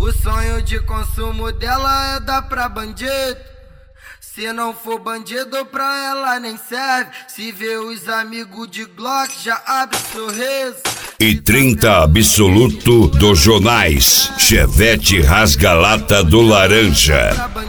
O sonho de consumo dela é dar pra bandido. Se não for bandido pra ela nem serve. Se vê os amigos de Glock já abre sorriso. E 30 absoluto dos jornais. Chevette rasga-lata do laranja.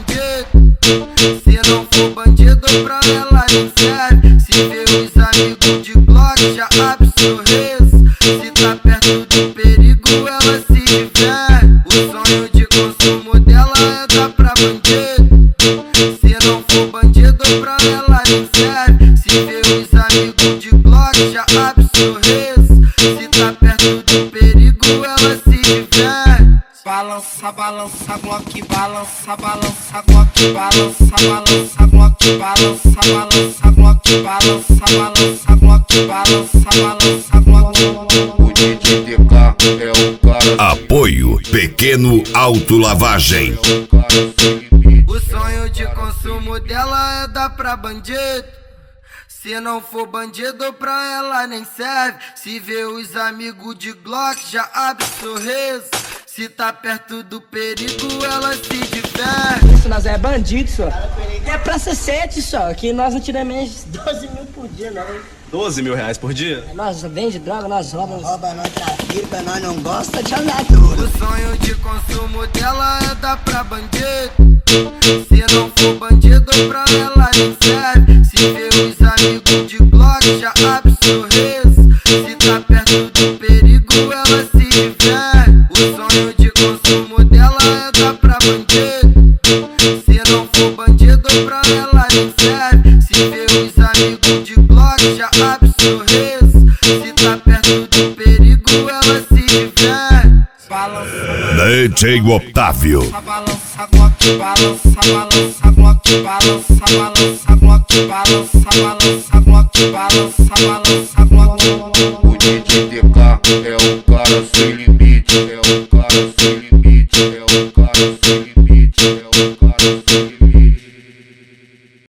Se não for bandido pra ela nem serve. Se vê os amigos de Glock já abre sorriso. Se tá perto do perigo ela se diverte. O sonho de consumo dela é dar pra bandido. Se não for bandido pra ela nem serve. Se vê os amigos de Glock já abre sorriso. Se tá perto do perigo ela se diverte. Balança, balança, Glock, balança, balança, Glock, balança, balança, Glock, balança, balança, Glock, balança, balança, Glock, balança, balança, Glock. O DJ DK é o cara. Apoio Pequeno Autolavagem. O sonho de consumo dela é dar pra bandido. Se não for bandido pra ela nem serve. Se vê os amigos de Glock já abre sorriso. Se tá perto do perigo ela se diverte. Isso, nós é bandido, só. É praça 7 só, que nós não tiramos menos 12 mil por dia, não. 12 mil reais por dia? Nós vende droga, nós roubamos. Rouba, nós trafica, nós não gosta de andar tudo. O sonho de consumo dela é dar pra bandido. Se não for bandido pra ela nem serve. Se vê os amigos de Glock já abre sorriso. Se tá perto do perigo ela se diverte. O sonho de consumo dela é dar pra bandido. Se não for bandido pra ela nem serve. Se vê os amigos de Glock já abre sorriso. Se tá perto do perigo ela se diverte. DJ Otávio. Balança, Glock, balança, balança, Glock, balança, balança, Glock, balança, balança, Glock, balança, balança, Glock. O DJ DK é o cara sem limite. É o cara sem limite. É o cara sem limite. É o